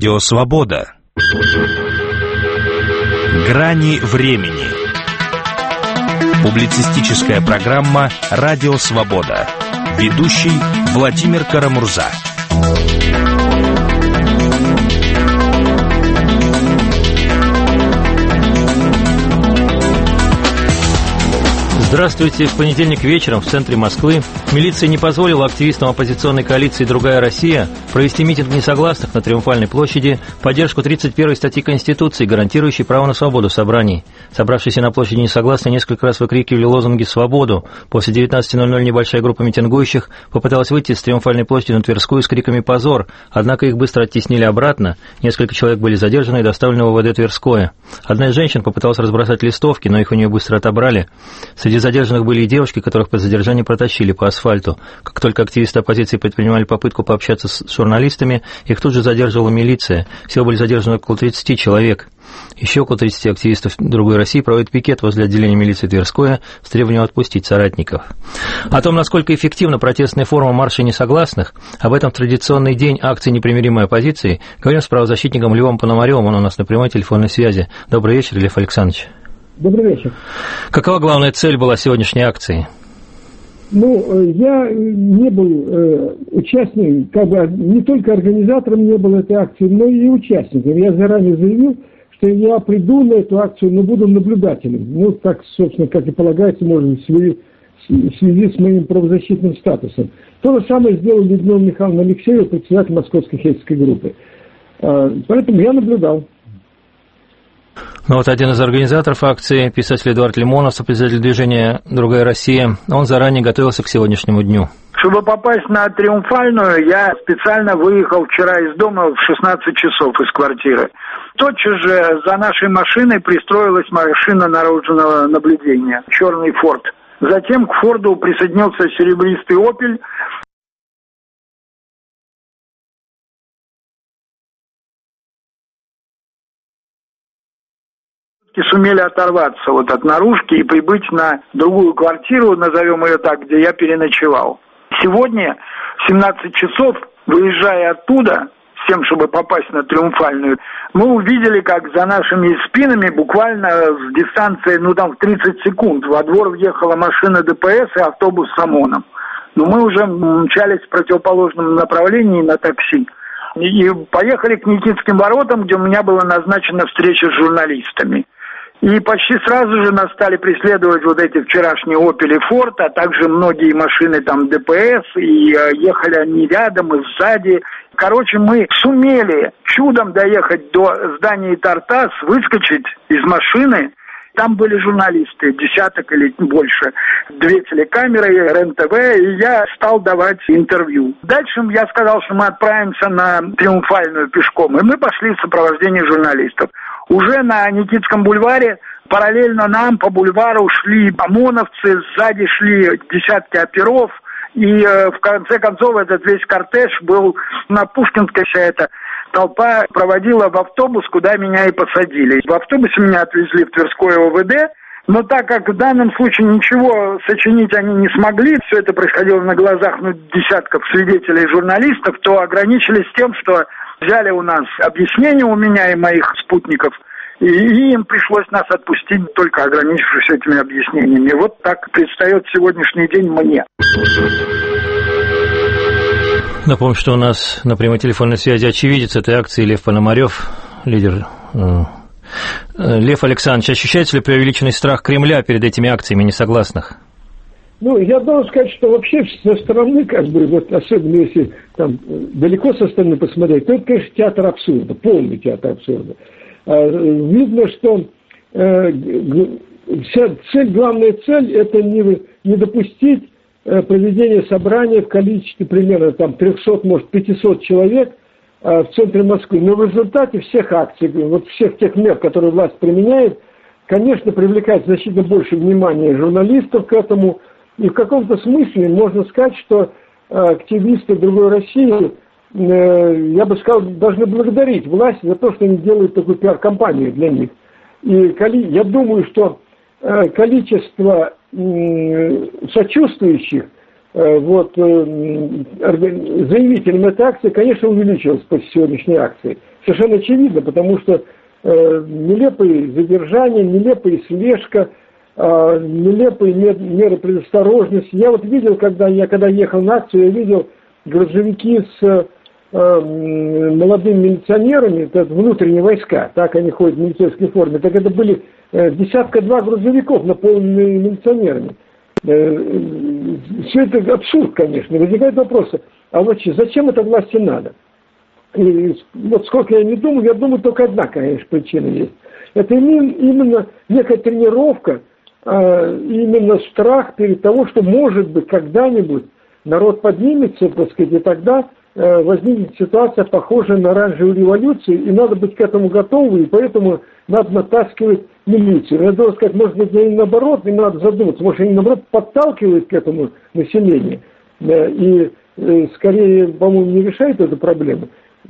Радио Свобода. Грани времени. Публицистическая программа «Радио Свобода». Ведущий Владимир Карамурза. Здравствуйте. В понедельник вечером в центре Москвы милиция не позволила активистам оппозиционной коалиции «Другая Россия» провести митинг несогласных на Триумфальной площади в поддержку 31 статьи Конституции, гарантирующей право на свободу собраний. Собравшиеся на площади несогласные несколько раз выкрикивали лозунги «Свободу». После 19:00 небольшая группа митингующих попыталась выйти с Триумфальной площади на Тверскую с криками «Позор!», однако их быстро оттеснили обратно. Несколько человек были задержаны и доставлены в ОВД Тверское. Одна из женщин попыталась разбросать листовки, но их у нее быстро отобрали. Среди задержанных были и девушки, которых по задержанию протащили по асфальту. Как только активисты оппозиции предпринимали попытку пообщаться с журналистами, их тут же задерживала милиция. Всего были задержаны около 30 человек. Еще около 30 активистов «Другой России» проводят пикет возле отделения милиции Тверское с требованием отпустить соратников. О том, насколько эффективна протестная форма марша несогласных, об этом в традиционный день акции непримиримой оппозиции, говорим с правозащитником Львом Пономаревым, он у нас на прямой телефонной связи. Добрый вечер, Лев Александрович. Добрый вечер. Какова главная цель была сегодняшней акции? Я не был участником, не только организатором не был этой акции, но и участником. Я заранее заявил, что я приду на эту акцию, но буду наблюдателем. Так, собственно, как и полагается, может, в связи с моим правозащитным статусом. То же самое сделал Людмила Михайловна Алексеева, председатель Московской хейтерской группы. Поэтому я наблюдал. Ну вот один из организаторов акции, писатель Эдуард Лимонов, сопредседатель движения «Другая Россия», он заранее готовился к сегодняшнему дню. Чтобы попасть на Триумфальную, я специально выехал вчера из дома в 16 часов из квартиры. Тотчас же за нашей машиной пристроилась машина наружного наблюдения, черный «Форд». Затем к «Форду» присоединился серебристый «Опель». И сумели оторваться от наружки и прибыть на другую квартиру, назовем ее так, где я переночевал. Сегодня в 17 часов, выезжая оттуда, с тем, чтобы попасть на Триумфальную, мы увидели, как за нашими спинами буквально в дистанции, в 30 секунд во двор въехала машина ДПС и автобус с ОМОНом. Но мы уже мчались в противоположном направлении на такси. И поехали к Никитским воротам, где у меня была назначена встреча с журналистами. И почти сразу же нас стали преследовать эти вчерашние «Опель» и «Форд», а также многие машины ДПС, и ехали они рядом и сзади. Короче, мы сумели чудом доехать до здания «Тартас», выскочить из машины. Там были журналисты, десяток или больше, 2 телекамеры, РЕН-ТВ, и я стал давать интервью. Дальше я сказал, что мы отправимся на Триумфальную пешком, и мы пошли в сопровождении журналистов. Уже на Никитском бульваре параллельно нам по бульвару шли ОМОНовцы, сзади шли десятки оперов, и в конце концов этот весь кортеж был на Пушкинской, вся эта толпа проводила в автобус, куда меня и посадили. В автобусе меня отвезли в Тверское ОВД, но так как в данном случае ничего сочинить они не смогли, все это происходило на глазах десятков свидетелей и журналистов, то ограничились тем, что взяли у нас объяснения у меня и моих спутников, и им пришлось нас отпустить, только ограничившись этими объяснениями. Вот так предстает сегодняшний день мне. Напомню, что у нас на прямой телефонной связи очевидец этой акции Лев Пономарев, лидер. Лев Александрович, ощущается ли преувеличенный страх Кремля перед этими акциями несогласных? Я должен сказать, что вообще со стороны, особенно если далеко со стороны посмотреть, то это, конечно, театр абсурда, полный театр абсурда. Видно, что главная цель – это не допустить проведения собрания в количестве примерно 300, может, 500 человек в центре Москвы. Но в результате всех акций, всех тех мер, которые власть применяет, конечно, привлекает значительно больше внимания журналистов к этому. И в каком-то смысле можно сказать, что активисты «Другой России», я бы сказал, должны благодарить власть за то, что они делают такую пиар-компанию для них. И я думаю, что количество сочувствующих заявителям этой акции, конечно, увеличилась после сегодняшней акции. Совершенно очевидно, потому что нелепые задержания, нелепая слежка, нелепые меры предосторожности. Я вот видел, когда ехал на акцию, я видел грузовики с молодыми милиционерами, это внутренние войска, так они ходят в милицейской форме, так это были десятка-два грузовиков, наполненные милиционерами. Все это абсурд, конечно. Возникает вопрос, а вот зачем это власти надо? И вот сколько я не думаю, я думаю, только одна, конечно, причина есть. Это именно некая тренировка, именно страх перед того, что, может быть, когда-нибудь народ поднимется, так сказать, и тогда возникнет ситуация, похожая на оранжевую революцию, и надо быть к этому готовы, и поэтому надо натаскивать милицию. Я должен сказать, может быть, и наоборот, не надо задуматься, может, они, наоборот, подталкивают к этому население, и скорее, по-моему, не решает эту проблему.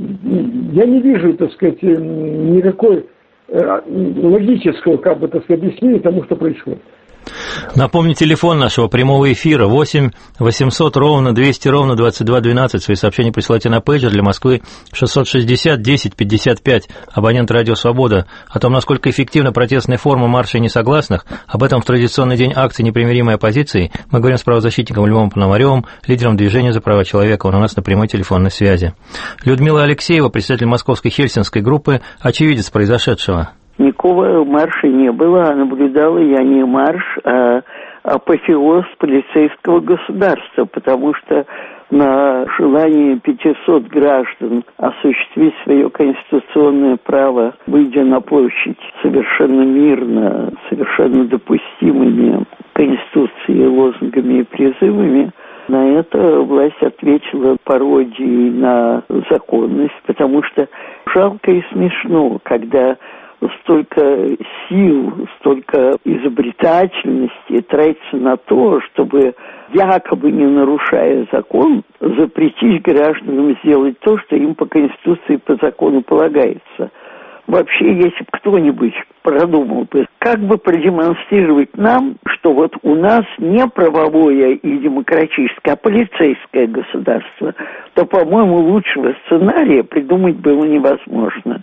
Я не вижу, так сказать, никакой логического, как бы, так сказать, объяснения тому, что происходит. Напомню, телефон нашего прямого эфира 8 800 ровно 200 ровно 22 12. Свои сообщения присылайте на пейджер для Москвы 660 10 55. Абонент «Радио Свобода». О том, насколько эффективна протестная форма марша несогласных, об этом в традиционный день акции непримиримой оппозиции мы говорим с правозащитником Львом Пономаревым, лидером движения за права человека. Он у нас на прямой телефонной связи. Людмила Алексеева, председатель московской хельсинской группы, очевидец произошедшего. Никакого марша не было, а наблюдала я не марш, а апофеоз полицейского государства, потому что на желание 500 граждан осуществить свое конституционное право, выйдя на площадь совершенно мирно, совершенно допустимыми Конституцией, лозунгами и призывами, на это власть ответила пародией на законность, потому что жалко и смешно, когда столько сил, столько изобретательности тратится на то, чтобы, якобы не нарушая закон, запретить гражданам сделать то, что им по Конституции, по закону полагается. Вообще, если бы кто-нибудь продумал бы, как бы продемонстрировать нам, что вот у нас не правовое и демократическое, а полицейское государство, то, по-моему, лучшего сценария придумать было невозможно.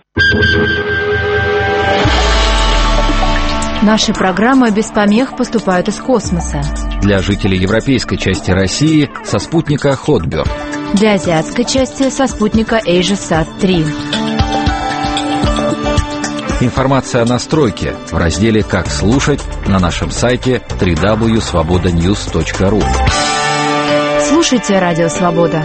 Наши программы без помех поступают из космоса. Для жителей европейской части России со спутника Hotbird. Для азиатской части со спутника AsiaSat-3. Информация о настройке в разделе «Как слушать» на нашем сайте www.svobodanews.ru. Слушайте Радио Свобода.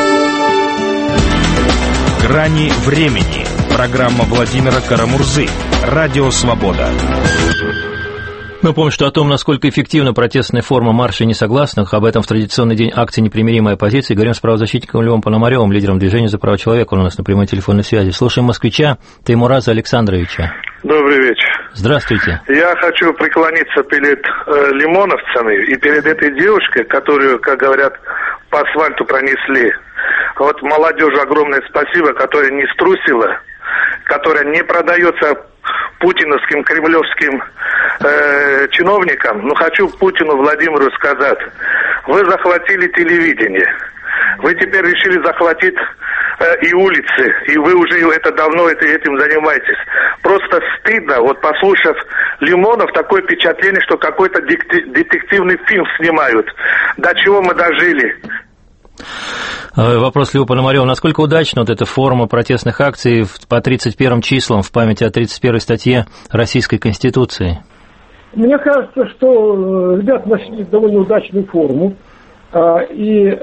«Грани времени». Программа Владимира Карамурзы. Радио Свобода. Напомню, что о том, насколько эффективна протестная форма марша несогласных, об этом в традиционный день акции непримиримой оппозиции говорим с правозащитником Львом Пономаревым, лидером движения за права человека. Он у нас на прямой телефонной связи. Слушаем москвича Теймураза Александровича. Добрый вечер. Здравствуйте. Я хочу преклониться перед лимоновцами и перед этой девушкой, которую, как говорят, по асфальту пронесли. Вот молодежи огромное спасибо, которая не струсила, которая не продается путиновским, кремлевским чиновникам. Но хочу Путину Владимиру сказать, вы захватили телевидение, вы теперь решили захватить и улицы, и вы уже это давно этим занимаетесь. Просто стыдно, вот послушав Лимонов, такое впечатление, что какой-то детективный фильм снимают. До чего мы дожили? Вопрос Льву Пономареву. Насколько удачна вот эта форма протестных акций по 31 числам в памяти о 31 статье Российской Конституции? Мне кажется, что ребята нашли довольно удачную форму. И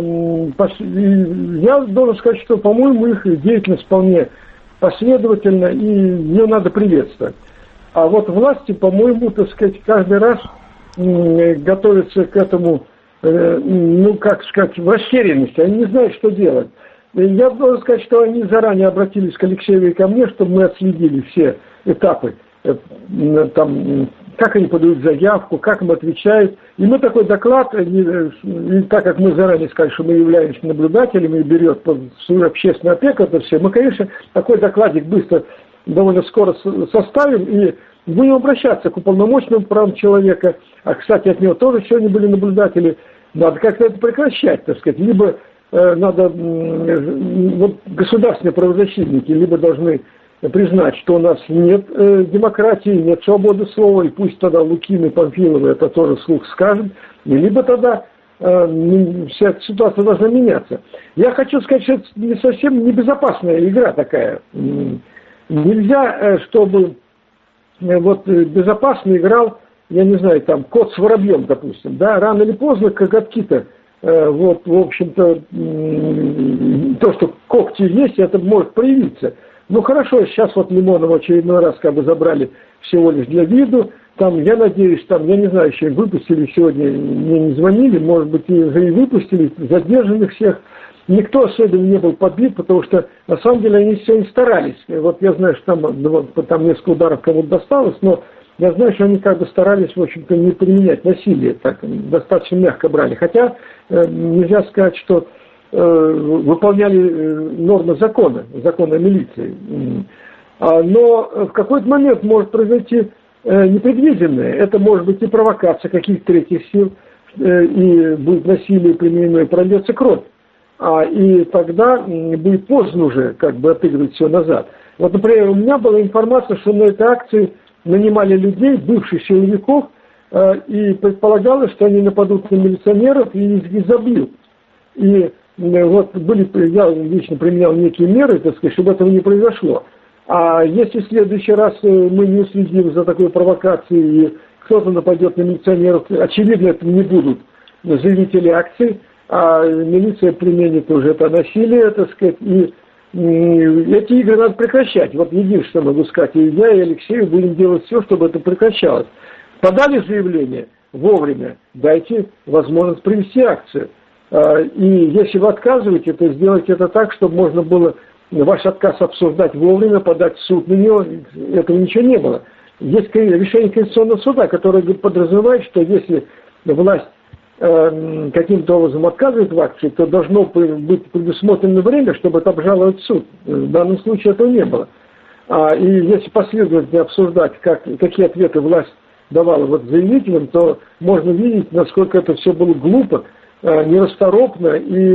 я должен сказать, что, по-моему, их деятельность вполне последовательна, и ее надо приветствовать. А вот власти, по-моему, так сказать, каждый раз готовятся к этому, как сказать, в растерянности. Они не знают, что делать. Я должен сказать, что они заранее обратились к Алексееву и ко мне, чтобы мы отследили все этапы. Там, как они подают заявку, как им отвечают. И мы такой доклад, и так как мы заранее сказали, что мы являемся наблюдателями и берет под свою общественную опеку это все, мы, конечно, такой докладик быстро, довольно скоро составим и будем обращаться к уполномоченным правам человека. А, кстати, от него тоже сегодня были наблюдатели. надо как-то это прекращать, так сказать. Либо надо, вот государственные правозащитники, либо должны признать, что у нас нет демократии, нет свободы слова, и пусть тогда Лукин и Памфиловы это тоже вслух скажут, либо тогда вся эта ситуация должна меняться. Я хочу сказать, что это не совсем небезопасная игра такая. Нельзя, чтобы вот безопасно играл, я не знаю, там, кот с воробьем, допустим, да, рано или поздно коготки-то, вот, в общем-то, то, что когти есть, это может проявиться. Ну, хорошо, сейчас вот Лимонова в очередной раз как бы забрали всего лишь для виду, там, я надеюсь, там, я не знаю, еще выпустили сегодня, мне не звонили, может быть, уже и выпустили, задержанных всех. Никто особенно не был подбит, потому что, на самом деле, они сегодня старались. Вот я знаю, что там несколько ударов кому-то досталось, но я знаю, что они как бы старались, в общем-то, не применять насилие, так, достаточно мягко брали. Хотя нельзя сказать, что выполняли нормы закона о милиции. Но в какой-то момент может произойти непредвиденное. Это может быть и провокация каких-то третьих сил, и будет насилие применено, и прольется кровь. И тогда будет поздно уже как бы отыгрывать все назад. Вот, например, у меня была информация, что на этой акции нанимали людей, бывших силовиков, и предполагалось, что они нападут на милиционеров и их забьют. И вот я лично применял некие меры, так сказать, чтобы этого не произошло. А если в следующий раз мы не уследим за такой провокацией, и кто-то нападет на милиционеров, очевидно, это не будут заявители акции, а милиция применит уже это насилие, так сказать, и эти игры надо прекращать. Вот единственное, что могу сказать, и я, и Алексей будем делать все, чтобы это прекращалось. Подали заявление вовремя, дайте возможность провести акцию. И если вы отказываете, то сделайте это так, чтобы можно было ваш отказ обсуждать вовремя, подать в суд на него. Этого ничего не было. Есть решение Конституционного суда, которое подразумевает, что если власть каким-то образом отказывает в акции, то должно быть предусмотрено время, чтобы это обжаловать в суд. В данном случае этого не было. И если последовательно обсуждать, какие ответы власть давала вот заявителям, то можно видеть, насколько это все было глупо, нерасторопно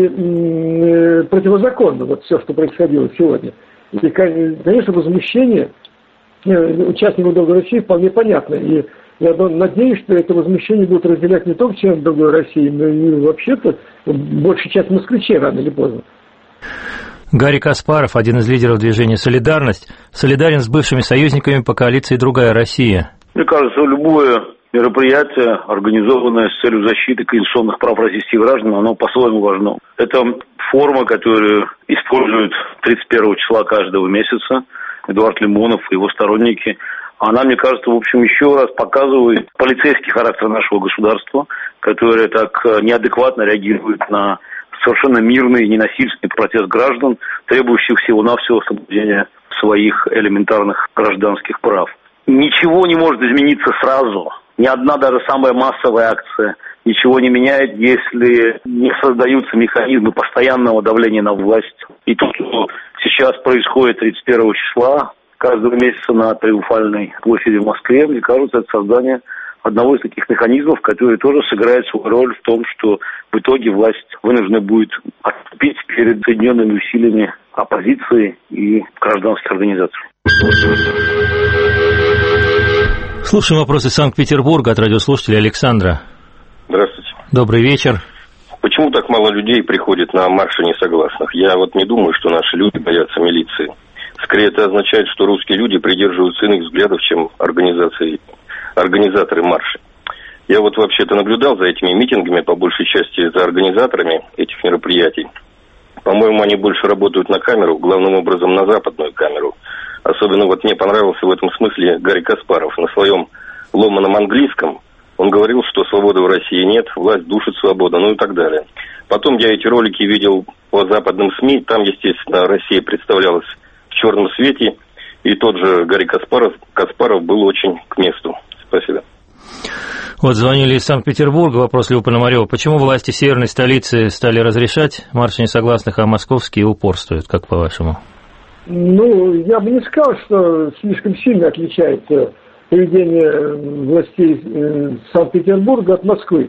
и противозаконно, вот все, что происходило сегодня. И, конечно, возмущение участников «Другой России» вполне понятно. И я надеюсь, что это возмущение будут разделять не только члены «Другой России», но и вообще-то большая часть москвичей рано или поздно. Гарри Каспаров, один из лидеров движения «Солидарность», солидарен с бывшими союзниками по коалиции «Другая Россия». Мне кажется, любое мероприятие, организованное с целью защиты конституционных прав российских граждан, оно по-своему важно. Это форма, которую используют 31 числа каждого месяца Эдуард Лимонов и его сторонники. Она, мне кажется, в общем, еще раз показывает полицейский характер нашего государства, которое так неадекватно реагирует на совершенно мирный, ненасильственный протест граждан, требующих всего-навсего соблюдения своих элементарных гражданских прав. Ничего не может измениться сразу. Ни одна даже самая массовая акция ничего не меняет, если не создаются механизмы постоянного давления на власть. И то, что сейчас происходит 31 числа каждого месяца на Триумфальной площади в Москве, мне кажется, это создание одного из таких механизмов, который тоже сыграет свою роль в том, что в итоге власть вынуждена будет отступить перед соединенными усилиями оппозиции и гражданских организаций. Слушаем вопросы Санкт-Петербурга от радиослушателя Александра. Здравствуйте. Добрый вечер. Почему так мало людей приходит на марши несогласных? Я вот не думаю, что наши люди боятся милиции. Скорее, это означает, что русские люди придерживаются иных взглядов, чем организаторы марша. Я вот вообще-то наблюдал за этими митингами, по большей части за организаторами этих мероприятий. По-моему, они больше работают на камеру, главным образом на западную камеру. Особенно вот мне понравился в этом смысле Гарри Каспаров. На своем ломаном английском он говорил, что свободы в России нет, власть душит свободу, ну и так далее. Потом я эти ролики видел по западным СМИ, там, естественно, Россия представлялась в черном свете, и тот же Гарри Каспаров был очень к месту. Спасибо. Вот звонили из Санкт-Петербурга, вопрос Льва Пономарева. Почему власти северной столицы стали разрешать марши несогласных, а московские упорствуют, как по-вашему? Ну, я бы не сказал, что слишком сильно отличается поведение властей Санкт-Петербурга от Москвы.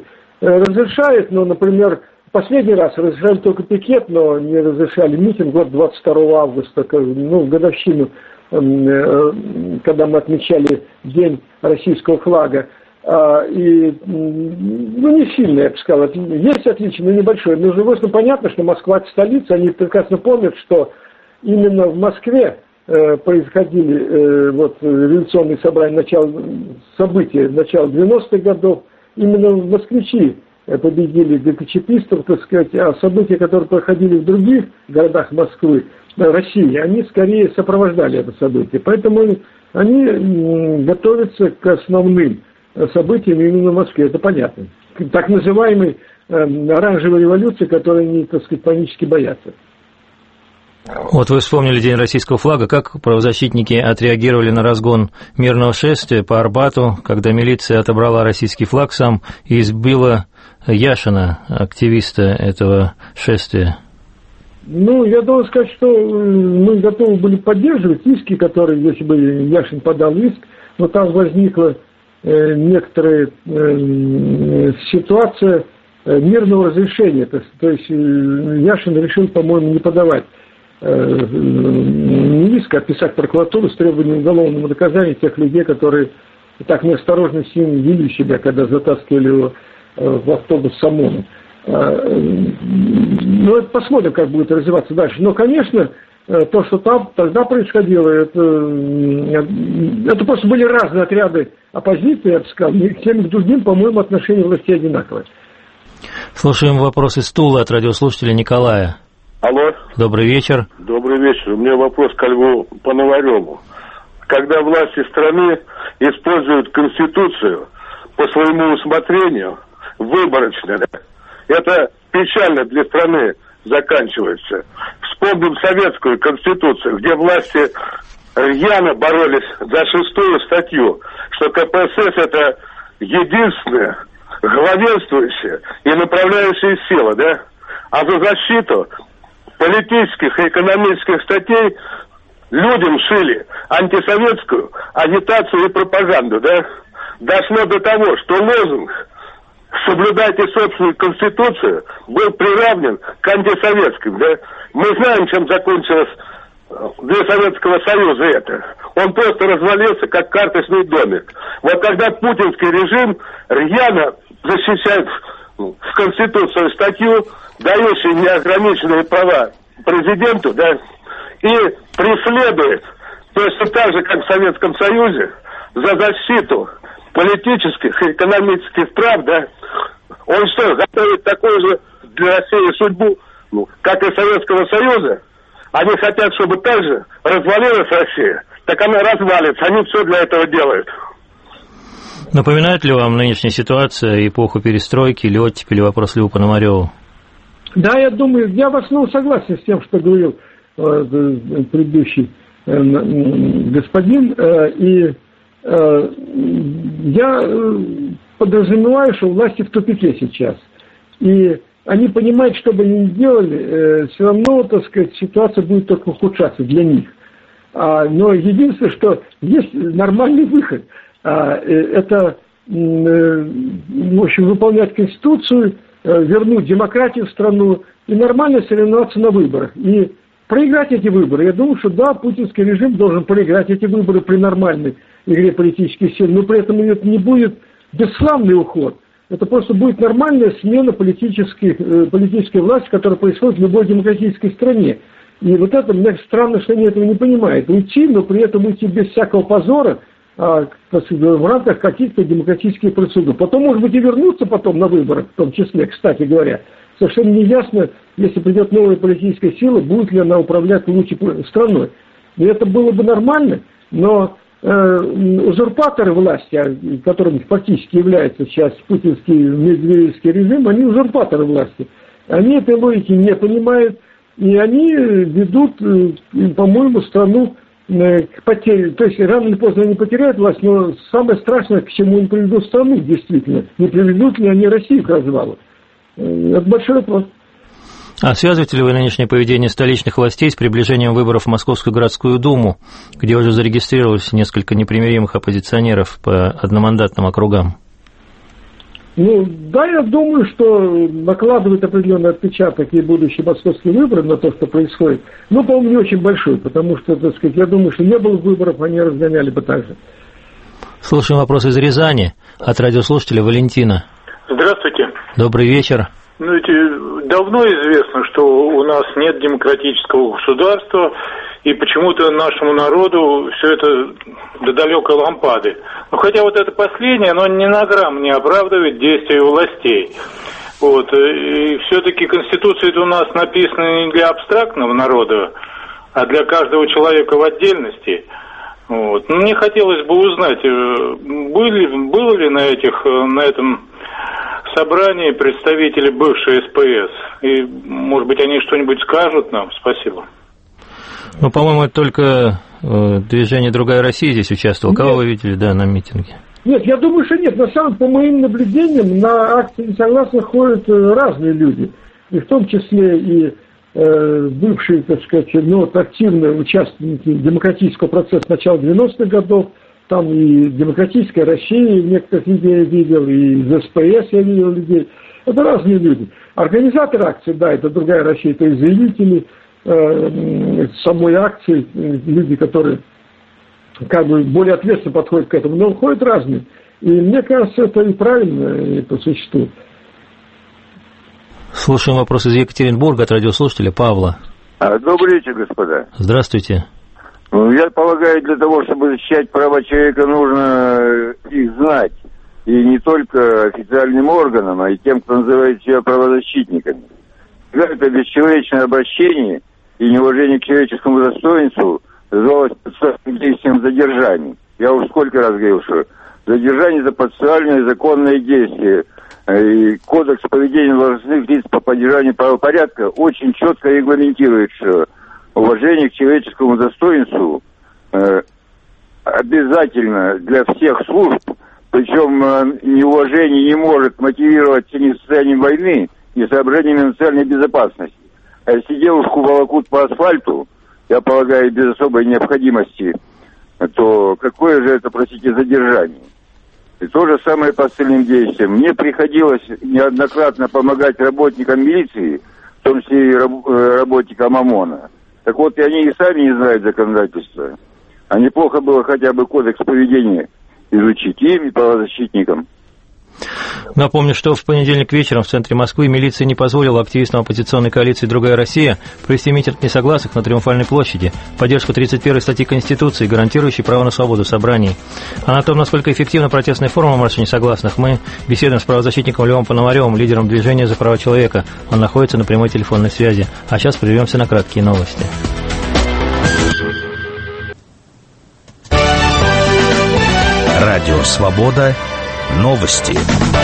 разрешает, но, например, последний раз разрешали только пикет, но не разрешали митинг, 22 августа, в годовщину, когда мы отмечали День российского флага. И, не сильно, я бы сказал, есть отличие, но небольшое. Но уже просто понятно, что Москва – это столица, они прекрасно помнят, что именно в Москве происходили революционные собрания, события начала 90-х годов. Именно москвичи победили ГКЧПистов, так сказать, а события, которые проходили в других городах Москвы, России, они скорее сопровождали это событие. Поэтому они готовятся к основным событиям именно в Москве, это понятно. Так называемой оранжевой революции, которой они, так сказать, панически боятся. Вот вы вспомнили День российского флага. Как правозащитники отреагировали на разгон мирного шествия по Арбату, когда милиция отобрала российский флаг сам и избила Яшина, активиста этого шествия? Я должен сказать, что мы готовы были поддерживать иски, которые, если бы Яшин подал иск, но там возникла некоторая ситуация мирного разрешения. То есть Яшин решил, по-моему, не подавать не иск, а писать прокуратуру с требованием уголовного наказания тех людей, которые так неосторожно с ним вели себя, когда затаскивали его в автобус с ОМОНом. Это посмотрим, как будет развиваться дальше. Но, конечно, то, что там тогда происходило, это просто были разные отряды оппозиции, я бы сказал, и к тем и к другим, по-моему, отношения властей одинаковые. Слушаем вопрос из Тулы от радиослушателя Николая. Алло. Добрый вечер. Добрый вечер. У меня вопрос к Льву Пономареву. Когда власти страны используют Конституцию по своему усмотрению, выборочно, это печально для страны заканчивается. Вспомним советскую Конституцию, где власти рьяно боролись за 6-ю статью, что КПСС это единственная главенствующая и направляющая сила, а за защиту политических и экономических статей людям шили антисоветскую агитацию и пропаганду, Дошло до того, что лозунг «соблюдайте собственную Конституцию» был приравнен к антисоветским, Мы знаем, чем закончилось для Советского Союза это. Он просто развалился, как карточный домик. Вот когда путинский режим рьяно защищает в Конституцию статью, дающую неограниченные права президенту, и преследует, точно так же, как в Советском Союзе, за защиту политических и экономических прав, он что, готовит такую же для России судьбу, как и Советского Союза? Они хотят, чтобы так же развалилась Россия, так она развалится, они все для этого делают. Напоминает ли вам нынешняя ситуация эпоху перестройки или оттепели? Вопрос Льву Пономареву. Да, я думаю, я в основном согласен с тем, что говорил предыдущий господин, и я подразумеваю, что власти в тупике сейчас. И они понимают, что бы они ни делали, все равно, так сказать, ситуация будет только ухудшаться для них. Но единственное, что есть нормальный выход. Это, в общем, выполнять Конституцию, вернуть демократию в страну и нормально соревноваться на выборах. И проиграть эти выборы. Я думаю, что да, путинский режим должен проиграть эти выборы при нормальной игре политических сил, но при этом это не будет бесславный уход. Это просто будет нормальная смена политической власти, которая происходит в любой демократической стране. И вот это, мне странно, что они этого не понимают. Уйти, но при этом уйти без всякого позора, в рамках каких-то демократических процедур. Потом, может быть, и вернуться потом на выборы, в том числе, кстати говоря. Совершенно неясно, если придет новая политическая сила, будет ли она управлять лучше страной. И это было бы нормально, но узурпаторы власти, которыми фактически является сейчас путинский медведевский режим, они узурпаторы власти. Они этой логики не понимают, и они ведут, по-моему, страну к потере. То есть рано или поздно они потеряют власть, но самое страшное, к чему они приведут страну, действительно. Не приведут ли они Россию к развалу? Это большой вопрос. А связываете ли вы нынешнее поведение столичных властей с приближением выборов в Московскую городскую думу, где уже зарегистрировалось несколько непримиримых оппозиционеров по одномандатным округам? Ну, да, я думаю, что накладывает определенный отпечаток и будущие московские выборы на то, что происходит. Но, по-моему, не очень большой, потому что, так сказать, я думаю, что не было выборов, они разгоняли бы так же. Слушаем вопрос из Рязани от радиослушателя Валентина. Здравствуйте. Добрый вечер. Ну, ведь давно известно, что у нас нет демократического государства, и почему-то нашему народу все это до далекой лампады. Но хотя вот это последнее, оно ни на грамм не оправдывает действия властей. Вот. И все-таки Конституция у нас написана не для абстрактного народа, а для каждого человека в отдельности. Вот. Но мне хотелось бы узнать, было ли на этом собрании представители бывшей СПС? И, может быть, они что-нибудь скажут нам? Спасибо. Ну, по-моему, это только движение «Другая Россия» здесь участвовало. Кого вы видели, да, на митинге? Нет, я думаю, что нет. На самом деле, по моим наблюдениям, на акции несогласных ходят разные люди. И в том числе и бывшие, так сказать, активные участники демократического процесса начала 90-х годов. Там и «Демократическая Россия» некоторых людей я видел, и из СПС я видел людей. Это разные люди. Организаторы акции, да, это «Другая Россия», то есть заявители самой акции, люди, которые как бы более ответственно подходят к этому, но ходят разные. И мне кажется, это и правильно, и по существу. Слушаем вопрос из Екатеринбурга от радиослушателя Павла. Добрый вечер, господа. Здравствуйте. Я полагаю, для того, чтобы защищать права человека, нужно их знать. И не только официальным органам, а и тем, кто называет себя правозащитниками. Это бесчеловечное обращение и неуважение к человеческому достоинству называлось процессуальным действием задержания. Я уж сколько раз говорил, что задержание – это процессуальное законное действие. И кодекс поведения должностных лиц по поддержанию правопорядка очень четко регламентирует, что уважение к человеческому достоинству обязательно для всех служб, причем неуважение не может мотивироваться ни состоянием войны, ни соображениями национальной безопасности. А если девушку волокут по асфальту, я полагаю, без особой необходимости, то какое же это, простите, задержание? И то же самое по остальным действиям. Мне приходилось неоднократно помогать работникам милиции, в том числе и работникам ОМОНа. Так вот, и они и сами не знают законодательства. А неплохо было хотя бы кодекс поведения изучить им и правозащитникам. Напомню, что в понедельник вечером в центре Москвы милиция не позволила активистам оппозиционной коалиции «Другая Россия» провести митинг несогласных на Триумфальной площади в поддержку 31-й статьи Конституции, гарантирующей право на свободу собраний. А на том, насколько эффективна протестная форма марша несогласных, мы беседуем с правозащитником Львом Пономаревым, лидером движения за права человека. Он находится на прямой телефонной связи. А сейчас прервемся на краткие новости. Радио «Свобода». Новости.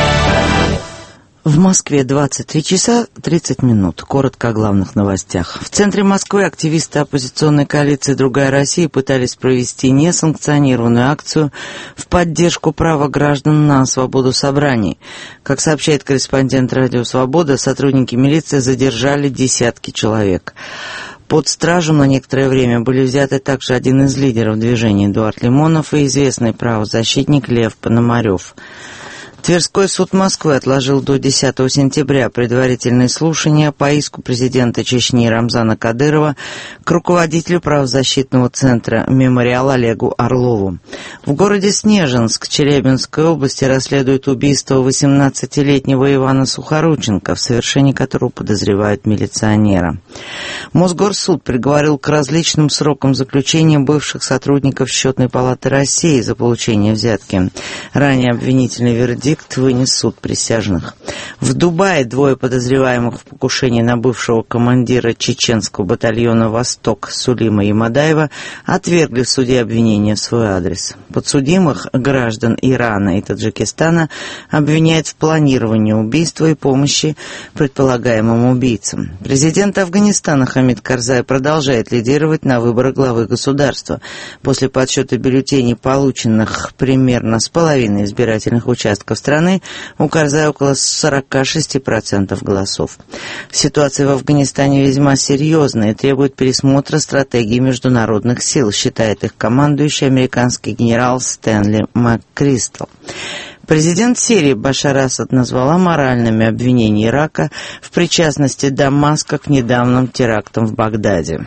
В Москве 23 часа 30 минут. Коротко о главных новостях. В центре Москвы активисты оппозиционной коалиции «Другая Россия» пытались провести несанкционированную акцию в поддержку права граждан на свободу собраний. Как сообщает корреспондент «Радио Свобода», сотрудники милиции задержали десятки человек. Под стражу на некоторое время были взяты также один из лидеров движения Эдуард Лимонов и известный правозащитник Лев Пономарев. Тверской суд Москвы отложил до 10 сентября предварительные слушания по иску президента Чечни Рамзана Кадырова к руководителю правозащитного центра «Мемориал» Олегу Орлову. В городе Снежинск Челябинской области расследуют убийство 18-летнего Ивана Сухорученко, в совершении которого подозревают милиционера. Мосгорсуд приговорил к различным срокам заключения бывших сотрудников Счетной палаты России за получение взятки. Ранее обвинительный вердикт вынес суд присяжных. В Дубае двое подозреваемых в покушении на бывшего командира чеченского батальона «Восток» Сулима Ямадаева отвергли в суде обвинения в свой адрес. Подсудимых, граждан Ирана и Таджикистана, обвиняют в планировании убийства и помощи предполагаемым убийцам. Президент Афганистана Хамид Карзай продолжает лидировать на выборах главы государства. После подсчета бюллетеней, полученных примерно с половиной избирательных участков страны, у Карзая около 46% голосов. Ситуация в Афганистане весьма серьезная и требует пересмотра стратегии международных сил, считает их командующий американский генерал Стэнли МакКристал. Президент Сирии Башар Асад назвал аморальными обвинения Ирака в причастности Дамаска к недавним терактам в Багдаде.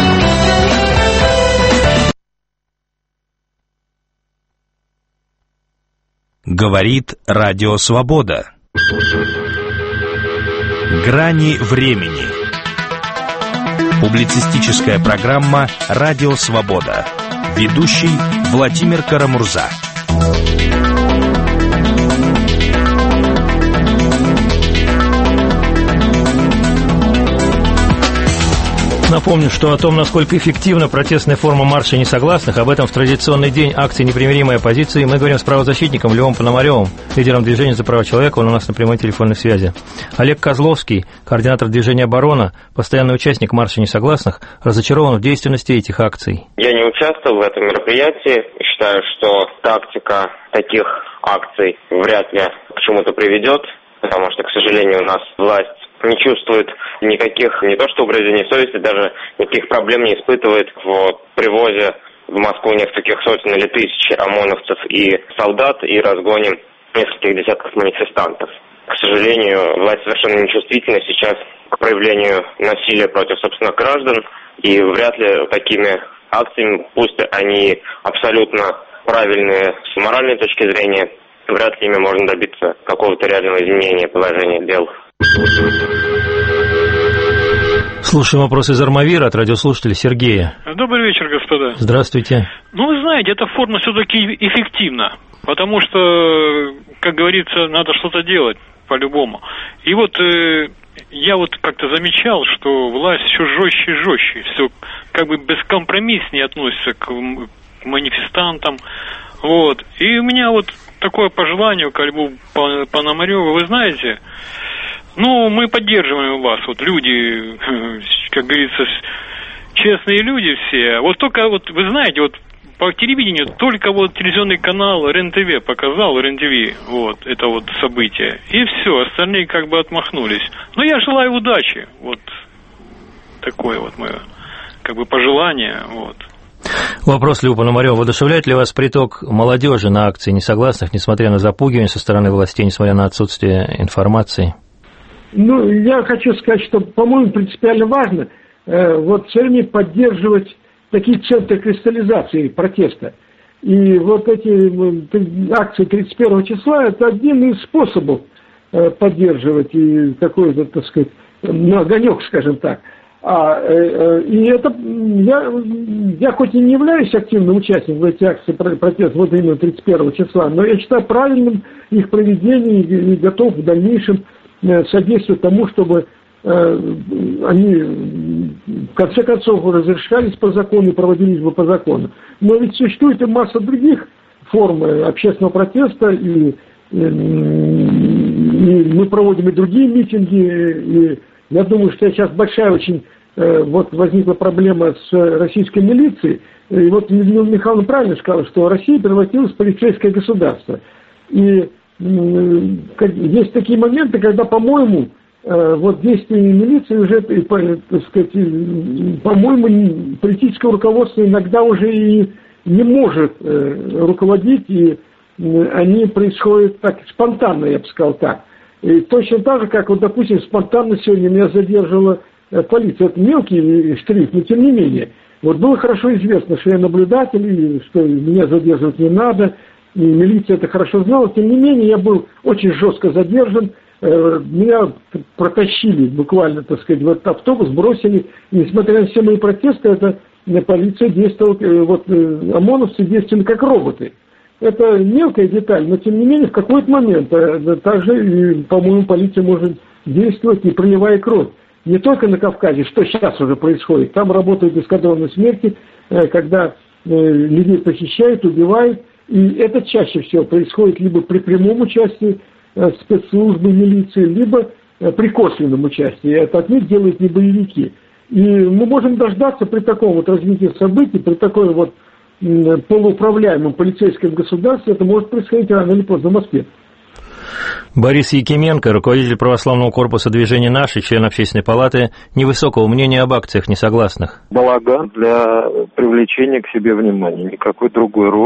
Говорит Радио Свобода. Грани времени. Публицистическая программа «Радио Свобода». Ведущий Владимир Карамурза. Напомню, что о том, насколько эффективна протестная форма марша несогласных, об этом в традиционный день акции «Непримиримой оппозиции» мы говорим с правозащитником Львом Пономаревым, лидером движения за права человека, он у нас на прямой телефонной связи. Олег Козловский, координатор движения «Оборона», постоянный участник марша несогласных, разочарован в действенности этих акций. Я не участвовал в этом мероприятии. Считаю, что тактика таких акций вряд ли к чему-то приведет, потому что, к сожалению, у нас власть не чувствует никаких, не то что угрызений совести, даже никаких проблем не испытывает в привозе в Москву нескольких сотен или тысяч ОМОНовцев и солдат и разгоне нескольких десятков манифестантов. К сожалению, власть совершенно нечувствительна сейчас к проявлению насилия против собственных граждан, и вряд ли такими акциями, пусть они абсолютно правильные с моральной точки зрения, вряд ли ими можно добиться какого-то реального изменения положения дел. Слушаем вопрос из Армавира от радиослушателя Сергея. Добрый вечер, господа. Здравствуйте. Ну, вы знаете, эта форма все-таки эффективна, потому что, как говорится, надо что-то делать по-любому. И вот я вот как-то замечал, что власть все жестче и жестче, все как бы бескомпромисснее относится к манифестантам. Вот. И у меня вот такое пожелание к Льву Пономареву, вы знаете, ну, мы поддерживаем вас, вот люди, как говорится, честные люди все. Вот только вот, вы знаете, вот по телевидению только вот телевизионный канал РЕН-ТВ показал, РЕН-ТВ, вот, это вот событие. И все, остальные как бы отмахнулись. Но я желаю удачи, вот, такое вот мое, как бы, пожелание, вот. Вопрос Льву Пономареву. Воодушевляет ли вас приток молодежи на акции несогласных, несмотря на запугивание со стороны властей, несмотря на отсутствие информации? Ну, я хочу сказать, что, по-моему, принципиально важно вот все время поддерживать такие центры кристаллизации протеста. И вот эти акции 31 числа – это один из способов поддерживать и какой-то, так сказать, огонек, скажем так. И это я хоть и не являюсь активным участником в эти акции протеста вот именно 31 числа, но я считаю правильным их проведение и готов в дальнейшем содействовать тому, чтобы они в конце концов разрешались по закону и проводились бы по закону. Но ведь существует и масса других форм общественного протеста, и мы проводим и другие митинги, и я думаю, что сейчас большая очень вот возникла проблема с российской милицией. И вот Людмила Михайловна правильно сказала, что Россия превратилась в полицейское государство. И есть такие моменты, когда, по-моему, вот действия милиции уже, так сказать, по-моему, политическое руководство иногда уже и не может руководить, и они происходят так спонтанно, я бы сказал так. И точно так же, как, вот, допустим, спонтанно сегодня меня задержала полиция. Это мелкий штрих, но тем не менее. Вот было хорошо известно, что я наблюдатель, и что меня задерживать не надо, и милиция это хорошо знала. Тем не менее, я был очень жестко задержан. Меня протащили буквально, так сказать, в этот автобус, бросили. И, несмотря на все мои протесты, это полиция действовала, вот ОМОНовцы действовали как роботы. Это мелкая деталь, но тем не менее в какой-то момент также, по-моему, полиция может действовать, не проливая кровь. Не только на Кавказе, что сейчас уже происходит. Там работают эскадроны смерти, когда людей похищают, убивают. И это чаще всего происходит либо при прямом участии спецслужбы милиции, либо при косвенном участии. Это отнюдь делают не боевики. И мы можем дождаться при таком вот развитии событий, при такой вот полууправляемом полицейском государстве, это может происходить рано или поздно в Москве. Борис Якименко, руководитель православного корпуса движения «Наши», член Общественной палаты, невысокого мнения об акциях несогласных. Балаган для привлечения к себе внимания, никакой другой роли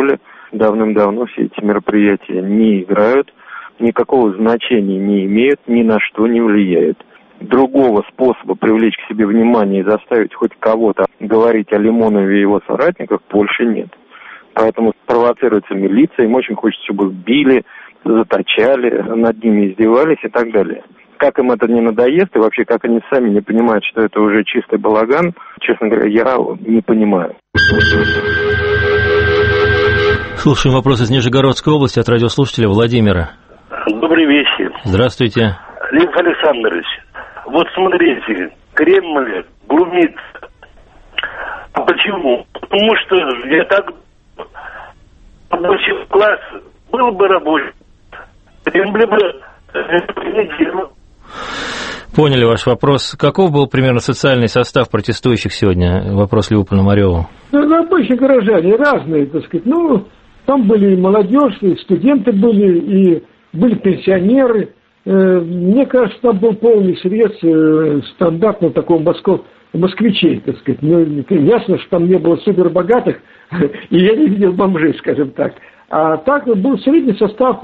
давным-давно все эти мероприятия не играют, никакого значения не имеют, ни на что не влияют. Другого способа привлечь к себе внимание и заставить хоть кого-то говорить о Лимонове и его соратниках больше нет. Поэтому провоцируется милиция, им очень хочется, чтобы их били, заточали, над ними издевались и так далее. Как им это не надоест, и вообще как они сами не понимают, что это уже чистый балаган, честно говоря, я не понимаю. Слушаем вопрос из Нижегородской области от радиослушателя Владимира. Добрый вечер. Здравствуйте. Лев Александрович, вот смотрите, Кремль глумится. А почему? Потому что я так рабочий класс был бы рабочий. Кремль бы не делал. Поняли ваш вопрос. Каков был примерно социальный состав протестующих сегодня? Вопрос Льву Пономареву. Обычные горожане, разные, так сказать. Там были и молодежь, и студенты были, и были пенсионеры. Мне кажется, там был полный срез стандартного такого москвичей, так сказать. Ясно, что там не было супербогатых, и я не видел бомжей, скажем так. А так был средний состав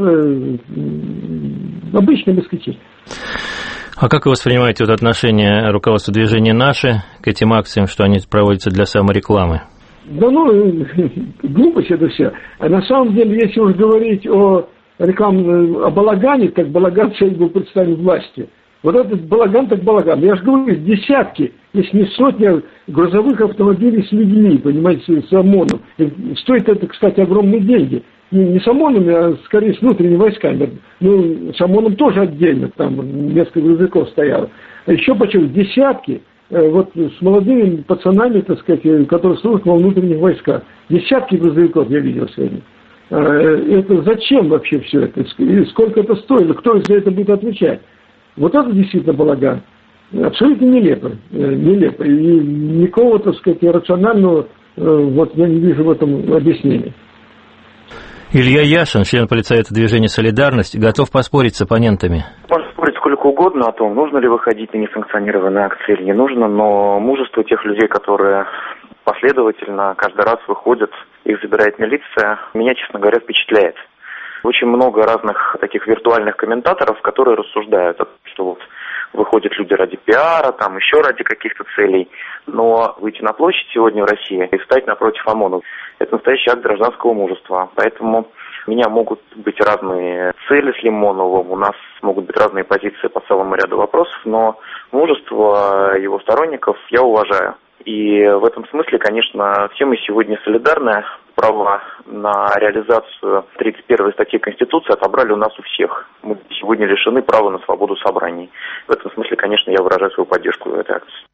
обычных москвичей. А как вы воспринимаете отношение руководства движения «Наши» к этим акциям, что они проводятся для саморекламы? Да глупость это все. А на самом деле, если уж говорить о балагане, так балаган цель был представлен власти. Вот этот балаган так балаган. Я же говорю, десятки, если не сотни грузовых автомобилей с людьми, понимаете, с ОМОНом. И стоит это, кстати, огромные деньги. Не с ОМОНом, а скорее с внутренними войсками. С ОМОНом тоже отдельно, там несколько грузовиков стояло. А еще почему десятки, вот с молодыми пацанами, так сказать, которые служат во внутренних войсках. Десятки грузовиков я видел сегодня. Это зачем вообще все это? И сколько это стоит? Кто за это будет отвечать? Вот это действительно балаган. Абсолютно нелепо. Нелепо. И никакого, так сказать, рационального я не вижу в этом объяснения. Илья Яшин, член политсовета движения «Солидарность», готов поспорить с оппонентами. Можно спорить сколько угодно о том, нужно ли выходить на несанкционированные акции или не нужно, но мужество тех людей, которые последовательно каждый раз выходят, их забирает милиция, меня, честно говоря, впечатляет. Очень много разных таких виртуальных комментаторов, которые рассуждают, что выходят люди ради пиара, там еще ради каких-то целей. Но выйти на площадь сегодня в России и встать напротив ОМОНа – это настоящий акт гражданского мужества. Поэтому у меня могут быть разные цели с Лимоновым, у нас могут быть разные позиции по целому ряду вопросов, но мужество его сторонников я уважаю. И в этом смысле, конечно, все мы сегодня солидарны. Право на реализацию 31 статьи Конституции отобрали у нас у всех. Мы сегодня лишены права на свободу собраний. В этом смысле, конечно, я выражаю свою поддержку в этой акции.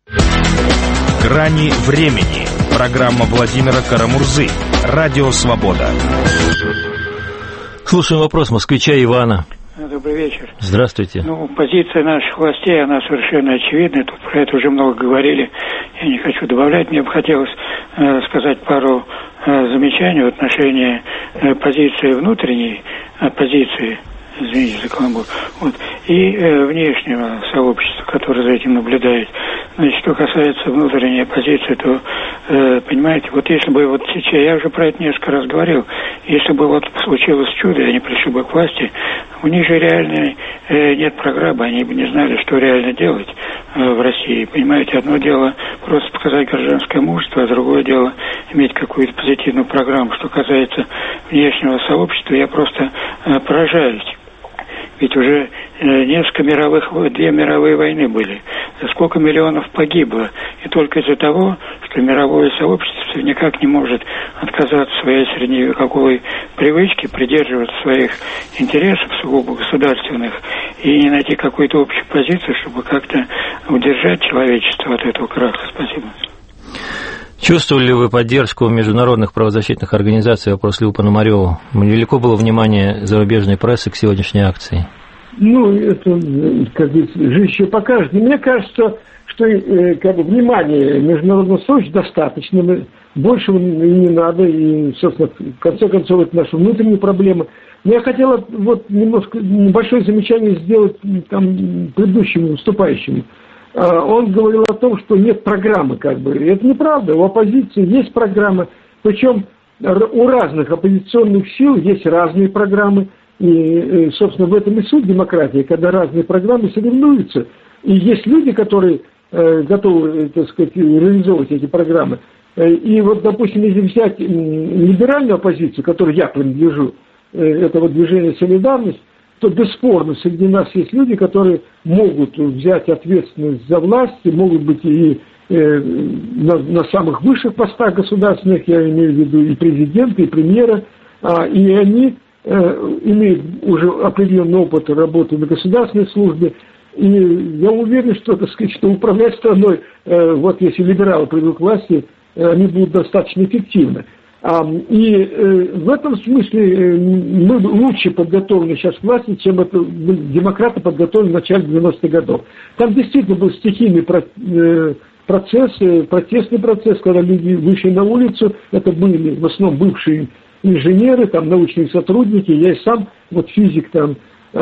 «Грани времени». Программа Владимира Карамурзы. Радио «Свобода». Слушаем вопрос москвича Ивана. Добрый вечер. Здравствуйте. Позиция наших властей, она совершенно очевидна. Тут про это уже много говорили. Я не хочу добавлять. Мне бы хотелось сказать пару замечаний в отношении позиции внутренней оппозиции, извините за каламбур, и внешнего сообщества, которое за этим наблюдает. Значит, что касается внутренней оппозиции, то, понимаете, если бы сейчас, я уже про это несколько раз говорил, если бы случилось чудо, и они пришли бы к власти, у них же реально нет программы, они бы не знали, что реально делать в России. Понимаете, одно дело просто показать гражданское мужество, а другое дело иметь какую-то позитивную программу. Что касается внешнего сообщества, я просто поражаюсь. Ведь уже две мировые войны были. Сколько миллионов погибло. И только из-за того, что мировое сообщество никак не может отказаться от своей средневековой привычки, придерживаться своих интересов сугубо государственных и не найти какой-то общей позиции, чтобы как-то удержать человечество от этого краха. Спасибо. Чувствовали ли вы поддержку международных правозащитных организаций? Вопрос Льву Пономареву. Велико было внимание зарубежной прессы к сегодняшней акции? Это, как говорится, жизнь еще покажет. Мне кажется, что внимания международного сообщества достаточно. Большего и не надо. И, собственно, в конце концов, это наша внутренняя проблема. Но я хотела небольшое замечание сделать предыдущему выступающему. Он говорил о том, что нет программы, Это неправда. У оппозиции есть программа. Причем у разных оппозиционных сил есть разные программы. И, собственно, в этом и суть демократии, когда разные программы соревнуются. И есть люди, которые готовы, так сказать, реализовывать эти программы. И вот, допустим, если взять либеральную оппозицию, к которой я принадлежу, это вот движение «Солидарность», то бесспорно среди нас есть люди, которые могут взять ответственность за власть, и могут быть и на самых высших постах государственных, я имею в виду и президента, и премьера, и они имеют уже определенный опыт работы на государственной службе. И я уверен, что, так сказать, что управлять страной, вот если либералы придут к власти, они будут достаточно эффективны. И в этом смысле мы лучше подготовлены сейчас к власти, чем это демократы подготовлены в начале 90-х годов. Там действительно был стихийный процесс, протестный процесс, когда люди вышли на улицу, это были в основном бывшие инженеры, там, научные сотрудники, я и сам, вот физик там,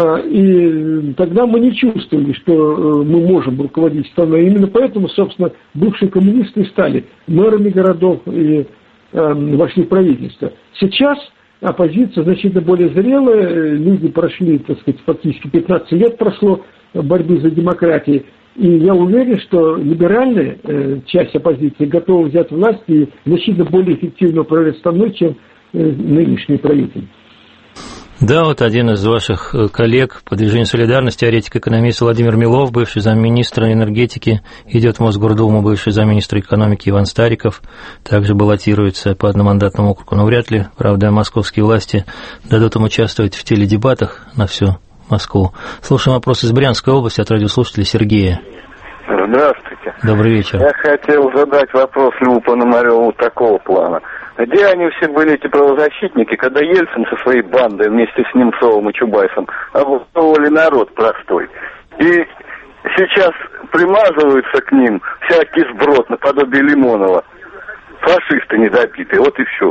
и тогда мы не чувствовали, что мы можем руководить страной. Именно поэтому, собственно, бывшие коммунисты стали мэрами городов и вошли в правительство. Сейчас оппозиция значительно более зрелая, люди прошли, так сказать, фактически 15 лет прошло борьбы за демократию, и я уверен, что либеральная часть оппозиции готова взять власть и значительно более эффективно управлять страной, чем нынешний правитель. Да, вот один из ваших коллег по движению «Солидарность», теоретик-экономист Владимир Милов, бывший замминистра энергетики, идет в Мосгордуму, бывший замминистра экономики Иван Стариков, также баллотируется по одномандатному округу, но вряд ли, правда, московские власти дадут им участвовать в теледебатах на всю Москву. Слушаем вопрос из Брянской области от радиослушателя Сергея. Здравствуйте. Добрый вечер. Я хотел задать вопрос Льву Пономареву такого плана. Где они все были, эти правозащитники, когда Ельцин со своей бандой вместе с Немцовым и Чубайсом обворовывали народ простой? И сейчас примазываются к ним всякий сброд наподобие Лимонова. Фашисты недобитые, вот и все.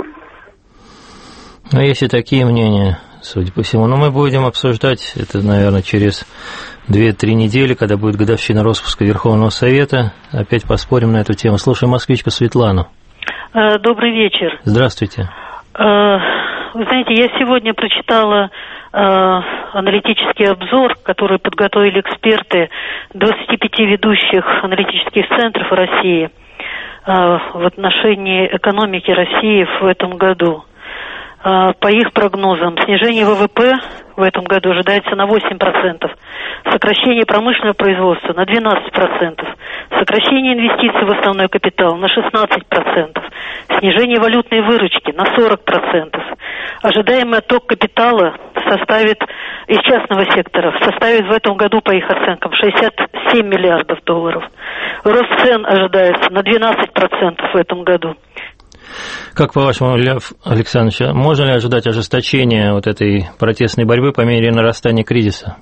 Ну, есть и такие мнения, судя по всему. Но мы будем обсуждать это, наверное, через 2-3 недели, когда будет годовщина распуска Верховного Совета. Опять поспорим на эту тему. Слушаем москвичку Светлану. Добрый вечер. Здравствуйте. Вы знаете, я сегодня прочитала аналитический обзор, который подготовили эксперты 25 ведущих аналитических центров России в отношении экономики России в этом году. По их прогнозам, снижение ВВП в этом году ожидается на 8%, сокращение промышленного производства на 12%, сокращение инвестиций в основной капитал на 16%, снижение валютной выручки на 40%. Ожидаемый отток капитала составит, из частного сектора составит в этом году, по их оценкам, 67 миллиардов долларов. Рост цен ожидается на 12% в этом году. Как, по-вашему, Лев Александрович, можно ли ожидать ожесточения вот этой протестной борьбы по мере нарастания кризиса?